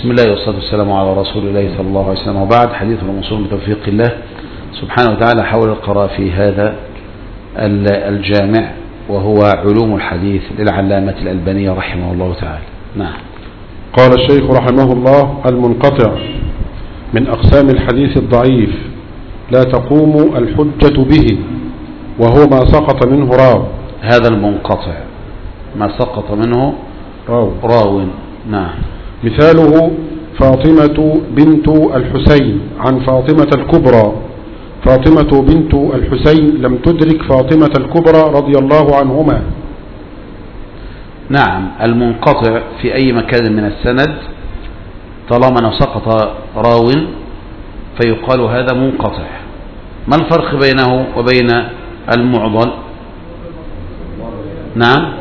بسم الله والصلاة والسلام على رسول الله صلى الله عليه وسلم، وبعد. حديث الموصول بتوفيق الله سبحانه وتعالى حول القراءة في هذا الجامع، وهو علوم الحديث للعلامة الألباني رحمه الله تعالى. نعم. قال الشيخ رحمه الله: المنقطع من أقسام الحديث الضعيف لا تقوم الحجة به، وهو ما سقط منه راو. هذا المنقطع ما سقط منه راو. نعم. مثاله: فاطمة بنت الحسين عن فاطمة الكبرى. فاطمة بنت الحسين لم تدرك فاطمة الكبرى رضي الله عنهما. نعم. المنقطع في أي مكان من السند طالما سقط راو فيقال هذا منقطع. ما الفرق بينه وبين المعضل؟ نعم،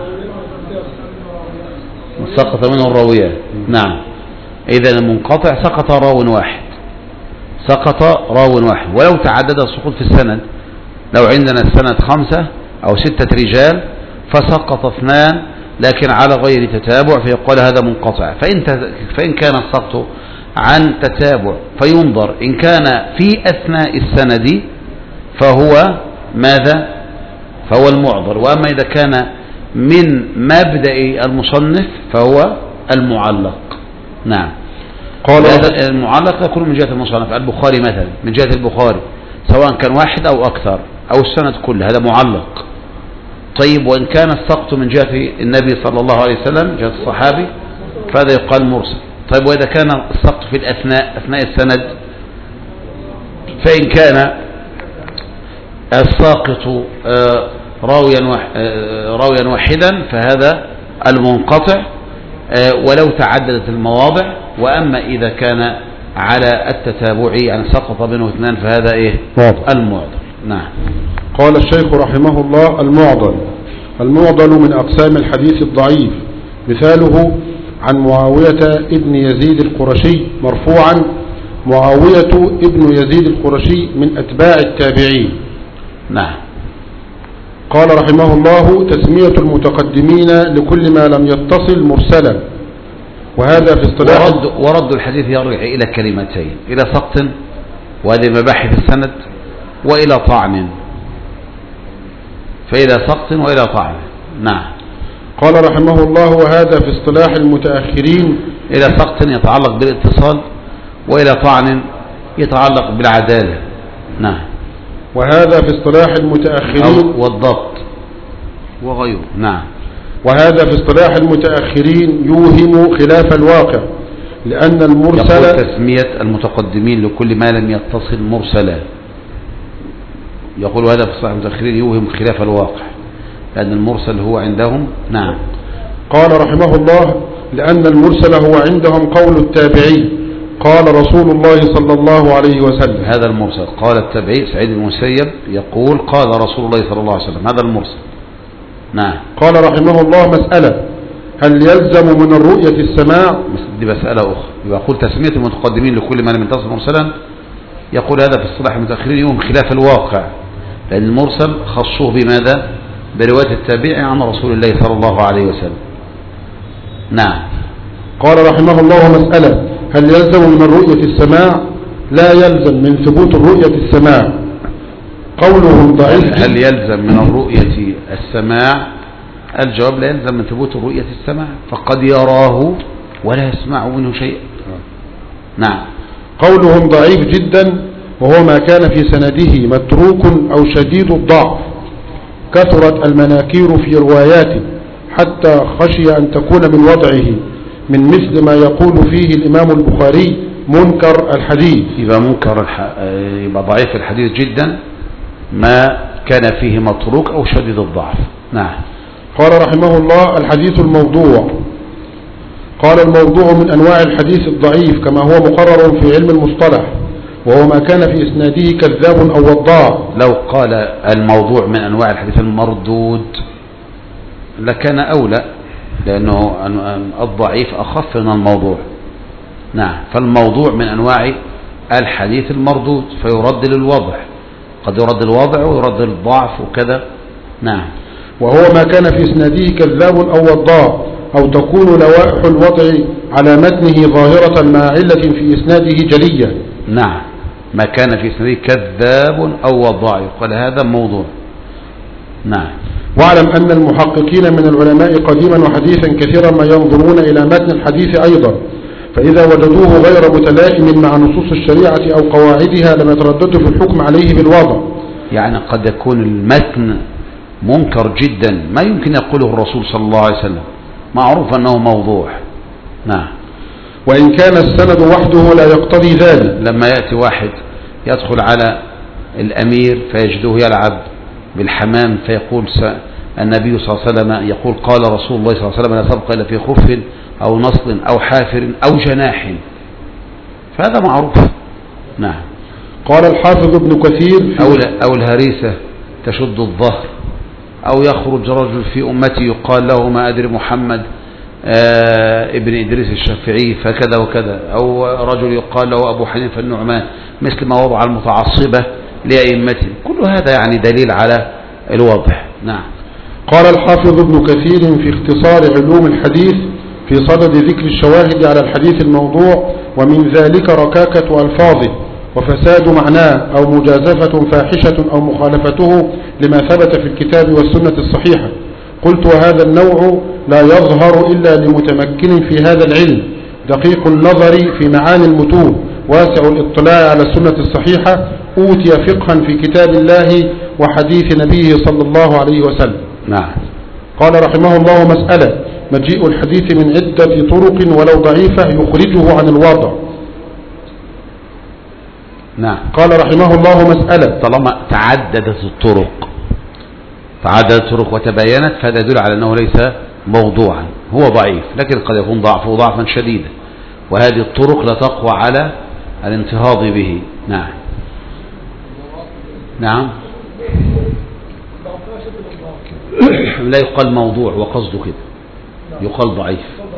سقط منه الراوية. نعم. إذا المنقطع سقط راو واحد، سقط راو واحد، ولو تعدد السقوط في السند. لو عندنا السند 5 أو 6 رجال فسقط 2 لكن على غير تتابع فيقال هذا منقطع. فإن كان السقط عن تتابع فينظر إن كان في أثناء السند فهو ماذا؟ فهو المعضل. وأما إذا كان من مبدأ المصنف فهو المعلق. نعم. قال المعلق يكون من جهة المصنف. البخاري مثلا من جهة البخاري سواء كان واحد أو أكثر أو السند كله، هذا معلق. طيب، وإن كان السقط من جهة النبي صلى الله عليه وسلم، جهة الصحابي، فهذا يقال مرسل. طيب، وإذا كان السقط في أثناء السند، فإن كان الساقط راويا واحدا فهذا المنقطع ولو تعددت المواضع. وأما إذا كان على التتابع يعني سقط منه 2 فهذا المعضل. نعم. قال الشيخ رحمه الله: المعضل من أقسام الحديث الضعيف. مثاله: عن معاوية ابن يزيد القرشي مرفوعا. معاوية ابن يزيد القرشي من أتباع التابعين. نعم. قال رحمه الله: تسمية المتقدمين لكل ما لم يتصل مرسلا. وهذا في اصطلاح ورد الحديث يرجع إلى كلمتين: إلى سقط وهذه مباحث السند، وإلى طعن. فإلى سقط وإلى طعن. نعم. قال رحمه الله: وهذا في اصطلاح المتأخرين. إلى سقط يتعلق بالاتصال، وإلى طعن يتعلق بالعدالة. نعم. وهذا في اصطلاح المتأخرين والضبط وغيره. نعم. وهذا في اصطلاح المتأخرين يوهم خلاف الواقع، لأن المرسل يقول تسمية المتقدمين لكل ما لم يتصل مرسلا. يقول هذا في اصطلاح المتأخرين يوهم خلاف الواقع لأن المرسل هو عندهم. نعم. قال رحمه الله: لأن المرسل هو عندهم قول التابعي قال رسول الله صلى الله عليه وسلم. هذا المرسل. قال التابعي سعيد بن المسيب يقول قال رسول الله صلى الله عليه وسلم، هذا المرسل. نعم. قال رحمه الله: مسألة: هل يلزم من الرؤية السماع؟ دي مسألة أخرى. يقول تسمية المتقدمين لكل ما لم يتصل مرسلا، يقول هذا في اصطلاح المتأخرين يوم خلاف الواقع، لأن المرسل خصوه بماذا؟ برواية التابعي عن رسول الله صلى الله عليه وسلم. نعم. قال رحمه الله: مسألة: هل يلزم من الرؤية السماع؟ لا يلزم من ثبوت الرؤية السماع. قولهم ضعيف. هل يلزم من الرؤية السماع؟ الجواب: لا يلزم من ثبوت الرؤية السماع، فقد يراه ولا يسمع منه شيء. نعم. قولهم ضعيف جدا وهو ما كان في سنده متروك أو شديد الضعف، كثرت المناكير في رواياته حتى خشي أن تكون من وضعه، من مثل ما يقول فيه الإمام البخاري منكر الحديث. يبقى ضعيف الحديث جدا ما كان فيه متروك أو شديد الضعف. نعم. قال رحمه الله: الحديث الموضوع. قال: الموضوع من أنواع الحديث الضعيف كما هو مقرر في علم المصطلح، وهو ما كان في إسناده كذاب أو وضاع. لو قال الموضوع من أنواع الحديث المردود لكان أولى، لأنه الضعيف أخف من الموضوع. نعم. فالموضوع من أنواع الحديث المردود فيرد للوضع، قد يرد الوضع ويرد الضعف وكذا. نعم. وهو ما كان في إسناده كذاب أو وضاع أو تكون لوائح الوضع على متنه ظاهرة مع علة في إسناده جلية. نعم، ما كان في إسناده كذاب أو وضاع قال هذا موضوع. نعم. واعلم أن المحققين من العلماء قديما وحديثا كثيرا ما ينظرون إلى متن الحديث أيضا، فإذا وجدوه غير متلائم مع نصوص الشريعة أو قواعدها لم يترددوا في الحكم عليه بالوضع. يعني قد يكون المتن منكر جدا ما يمكن يقوله الرسول صلى الله عليه وسلم، معروف أنه موضوع. نعم. وإن كان السند وحده لا يقتضي ذلك. لما يأتي واحد يدخل على الأمير فيجده يلعب بالحمام فيقول النبي صلى الله عليه وسلم يقول قال رسول الله صلى الله عليه وسلم لا سبق إلا في خف أو نصل أو حافر أو جناح، فهذا معروف. نعم. قال الحافظ ابن كثير أو الهريسة تشد الظهر، أو يخرج رجل في أمتي يقال له ما أدري محمد ابن إدريس الشافعي فكذا وكذا، أو رجل يقال له أبو حنيفة النعمان، مثل ما وضع المتعصبة لأئمته. كل هذا يعني دليل على الوضع. نعم. قال الحافظ ابن كثير في اختصار علوم الحديث في صدد ذكر الشواهد على الحديث الموضوع، ومن ذلك ركاكة ألفاظه وفساد معناه أو مجازفة فاحشة أو مخالفته لما ثبت في الكتاب والسنة الصحيحة. قلت وهذا النوع لا يظهر إلا لمتمكن في هذا العلم دقيق النظر في معاني المتون واسع الاطلاع على السنة الصحيحة أوتي فقها في كتاب الله وحديث نبيه صلى الله عليه وسلم. نعم. قال رحمه الله مسألة مجيء الحديث من عدة طرق ولو ضعيفة يخرجه عن الوضع. نعم. قال رحمه الله مسألة طالما تعددت الطرق وتباينت فهذا يدل على أنه ليس موضوعا، هو ضعيف لكن قد يكون ضعفه ضعفا شديدا، وهذه الطرق لا تقوى على الانتهاض به. نعم. نعم. لا يقال موضوع وقصده كده، يقال ضعيف.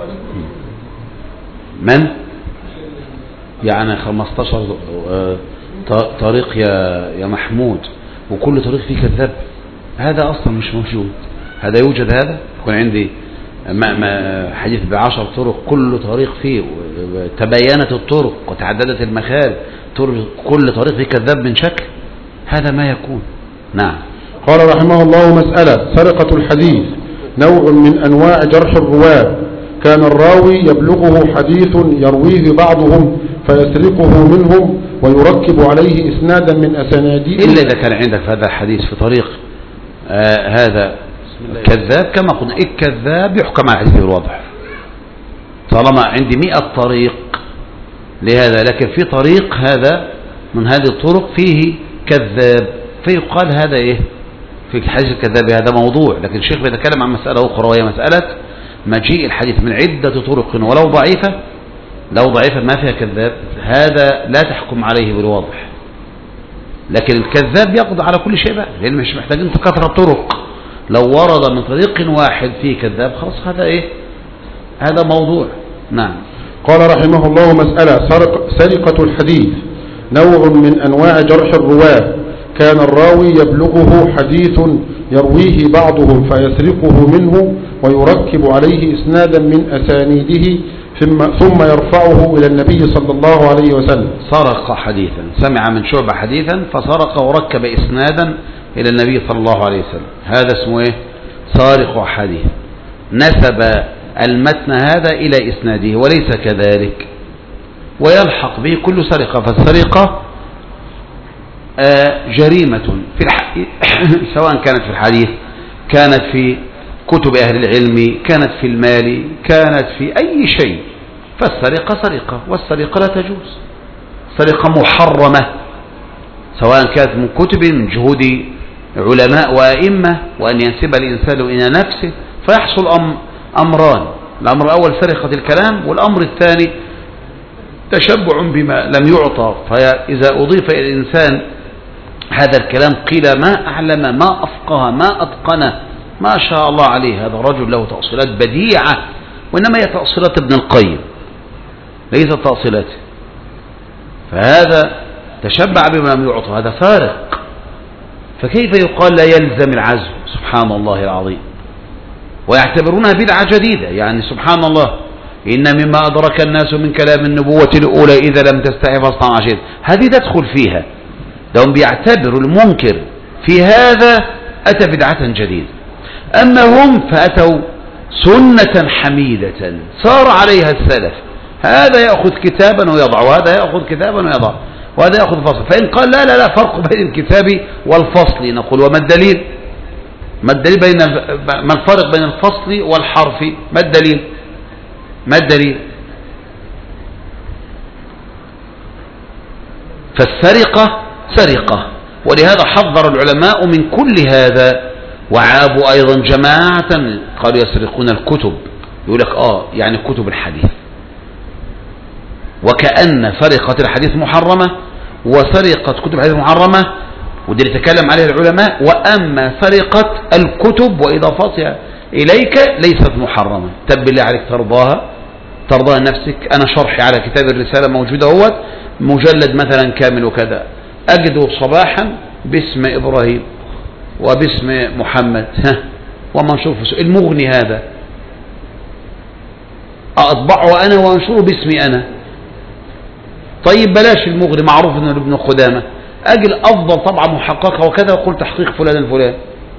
من يعني 15 طريق يا محمود وكل طريق فيه كذاب، هذا أصلا مش موجود. هذا يوجد، هذا يكون عندي حديث ب10 طرق كل طريق فيه تباينت الطرق وتعددت المخارج، كل طريق فيه كذاب من شكل، هذا ما يكون. نعم. قال رحمه الله مسألة سرقة الحديث نوع من أنواع جرح الرواة، كان الراوي يبلغه حديث يرويه بعضهم فيسرقه منهم ويركب عليه إسنادا من أسانيده، إلا إذا كان عندك هذا الحديث في طريق هذا كذاب، كما قلنا الكذاب يحكم على الحديث بالوضع. طالما عندي 100 طريق لهذا، لكن في طريق هذا من هذه الطرق فيه كذاب فيقال هذا إيه في الحديث الكذاب، هذا موضوع. لكن الشيخ بيتكلم عن مسألة أخرى وهي مسألة مجيء الحديث من عدة طرق ولو ضعيفة، لو ضعيفة ما فيها كذاب، هذا لا تحكم عليه بالواضح. لكن الكذاب يقضي على كل شيء بقى، لأن مش محتاجين كثرة طرق. لو ورد من طريق واحد فيه كذاب خلاص هذا إيه، هذا موضوع. نعم. قال رحمه الله مسألة سرقة الحديث نوع من أنواع جرح الرواة، كان الراوي يبلغه حديث يرويه بعضهم فيسرقه منه ويركب عليه إسنادا من أسانيده ثم يرفعه إلى النبي صلى الله عليه وسلم. سرق حديثا، سمع من شعبة حديثا فسرق وركب إسنادا إلى النبي صلى الله عليه وسلم، هذا اسمه إيه؟ سارق حديث، نسب المتن هذا إلى إسناده وليس كذلك، ويلحق به كل سرقة. فالسرقة جريمة في سواء كانت في الحديث، كانت في كتب أهل العلم، كانت في المال، كانت في أي شيء، فالسرقة سرقة، والسرقة لا تجوز، سرقة محرمة، سواء كانت من كتب من جهود علماء وأئمة، وأن ينسب الإنسان إلى نفسه فيحصل أمران: الأمر الأول سرقة الكلام، والأمر الثاني تشبع بما لم يعطى، فإذا أضيف إلى الإنسان هذا الكلام قيل ما أعلم ما أفقه ما أتقنه ما شاء الله عليه، هذا رجل له تأصيلات بديعة، وإنما هي تأصيلات ابن القيم ليست تأصيلاته، فهذا تشبع بما لم يعطى، هذا فارق. فكيف يقال لا يلزم العزم؟ سبحان الله العظيم. ويعتبرونها بدعة جديدة. يعني سبحان الله، إن مما أدرك الناس من كلام النبوة الأولى إذا لم تستحي فاصنع عشير، هذه تدخل فيها. لهم بيعتبروا المنكر في هذا أتى بدعة جديدة. أما هم فأتوا سنة حميدة سار عليها السلف، هذا يأخذ كتابا ويضع، وهذا يأخذ كتابا ويضع، وهذا يأخذ فصل. فإن قال لا لا لا فرق بين الكتاب والفصل، نقول وما الدليل؟ ما الدليل ما الفرق بين الفصل والحرف؟ ما الدليل؟ ما الدليل؟ فالسرقة سرقة، ولهذا حذر العلماء من كل هذا. وعابوا أيضا جماعة قالوا يسرقون الكتب، يقول لك يعني كتب الحديث، وكأن سرقة الحديث محرمة وسرقة كتب الحديث محرمة، ودي اللي تكلم عليه العلماء. وأما سرقة الكتب وإضافتها إليك ليست محرمة. تب بالله عليك ترضاها نفسك. أنا شرحي على كتاب الرسالة موجودة، هو مجلد مثلا كامل وكذا، أجده صباحا باسم إبراهيم وباسم محمد، وما نشوفه المغني هذا أطبعه أنا وأنشره باسمي أنا. طيب بلاش المغني، معروف أنه ابن قدامة، أجل أفضل طبعة محققة وكذا وقل تحقيق فلان الفلان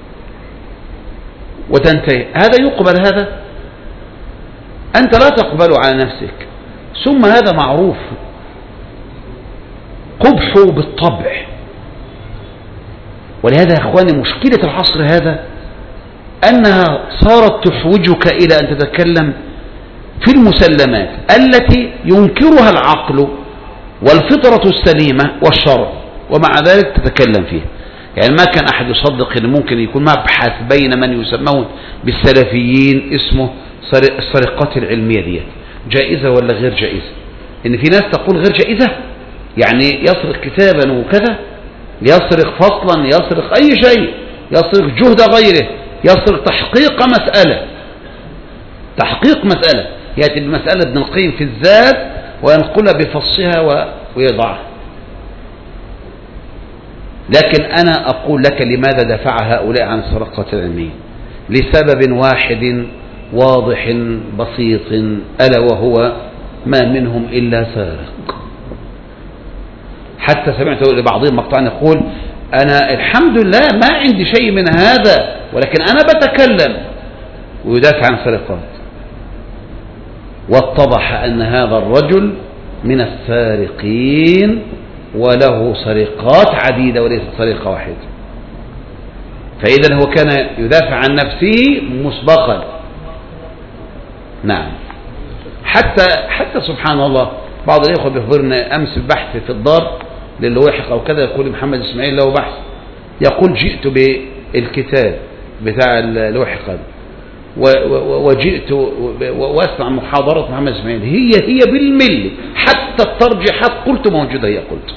وتنتهي. هذا يقبل؟ هذا أنت لا تقبله على نفسك. ثم هذا معروف قبحه بالطبع. ولهذا يا إخواني مشكلة العصر هذا أنها صارت تحوجك إلى أن تتكلم في المسلمات التي ينكرها العقل والفطرة السليمة والشرع، ومع ذلك تتكلم فيها. يعني ما كان أحد يصدق أن ممكن يكون مبحث بين من يسمون بالسلفيين اسمه السرقات العلمية دي جائزة ولا غير جائزة. إن في ناس تقول غير جائزة، يعني يسرق كتابا وكذا، يسرق فصلا، يسرق أي شيء، يسرق جهد غيره، يسرق تحقيق مسألة، يأتي بمسألة ابن القيم في الزاد وينقلها بفصها ويضعها. لكن أنا أقول لك لماذا دفع هؤلاء عن السرقات العلمية؟ لسبب واحد واضح بسيط، ألا وهو ما منهم إلا سارق. حتى سمعت لبعضهم مقطعا يقول أنا الحمد لله ما عندي شيء من هذا، ولكن أنا بتكلم، ويدافع عن سرقات. واتضح أن هذا الرجل من السارقين وله سرقات عديدة وليست سرقة واحدة. فإذا هو كان يدافع عن نفسه مسبقا. نعم. حتى سبحان الله بعض الإخوة بيخبرنا أمس بحث في الدار للوحق أو كذا، يقول محمد إسماعيل له بحث، يقول جئت بالكتاب بتاع الوحق وجئت وأسمع محاضرة محمد إسماعيل، هي بالملي، حتى الترجيحات قلت موجودة، هي قلت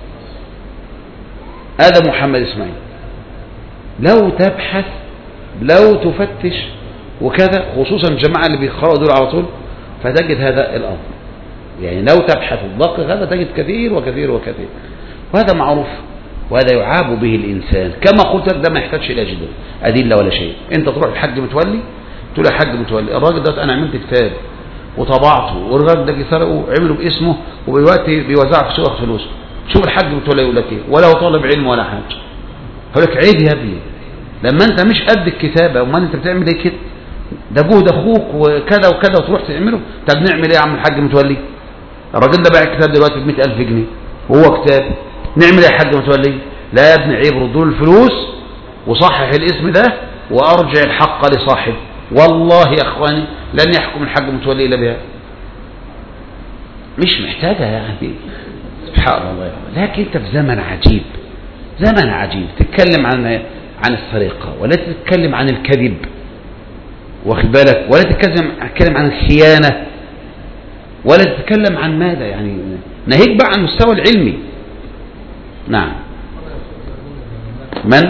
هذا محمد إسماعيل. لو تبحث لو تفتش وكذا، خصوصا الجماعة اللي بيقرأوا دول على طول، فتجد هذا الأمر. يعني لو تبحث الدقيق هذا تجد كثير وكثير وكثير، وهذا معروف، وهذا يعاب به الإنسان. كما قلت لك ده ما يحتاجش إلى أدلة ولا شيء. أنت تروح الحاج متولي تقول يا حاج متولي الراجل ده أنا عملت كتاب وطبعته، والراجل ده سرقه عمله باسمه ودلوقتي بيوزعه في سوق فلوس، شوف الحاج متولي يقول لك إيه؟ ولا هو طالب علم ولا حاجة. يقول لك عيب يا ابني لما أنت مش قد الكتابة، وما أنت بتعمل إيه كده؟ ده جهد أخوك وكذا وكذا وتروح تعمله. طب نعمل إيه يا عم الحاج متولي؟ الراجل ده باع الكتاب دلوقتي ب100,000 جنيه وهو كتاب، نعمل ايه يا حاج متولي؟ لا يا ابني عيب، ردوا الفلوس وصحح الاسم ده وارجع الحق لصاحبه. والله يا اخواني لن يحكم الحاج متولي الا بها، مش محتاجه يعني. سبحان الله. لكن انت في زمن عجيب، زمن عجيب، تتكلم عن السرقه ولا تتكلم عن الكذب، واخد بالك، ولا تتكلم عن الخيانه، ولا تتكلم عن ماذا، يعني ناهيك بقى عن المستوى العلمي. نعم. من؟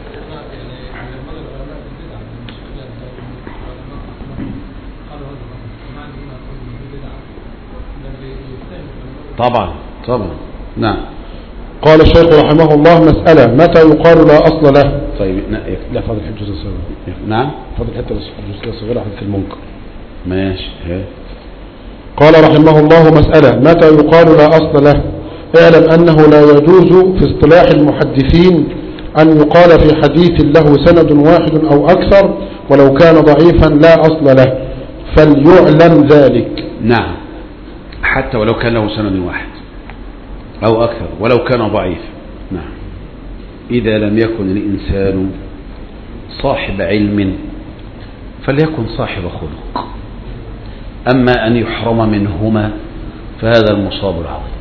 طبعا. نعم. قال الشيخ رحمه الله: مسألة: متى يقال لا أصل له؟ طيب لا فاضل حته الصغيره. نعم فاضل حته الصغيره حته المنكر. ماشي. قال رحمه الله: مسألة: متى يقال لا أصل له؟ اعلم أنه لا يجوز في اصطلاح المحدثين أن يقال في حديث له سند واحد أو أكثر ولو كان ضعيفا لا أصل له، فليعلم ذلك. نعم، حتى ولو كان له سند واحد أو أكثر ولو كان ضعيف. نعم، إذا لم يكن الإنسان صاحب علم فليكن صاحب خلق، أما أن يحرم منهما فهذا المصاب العظيم.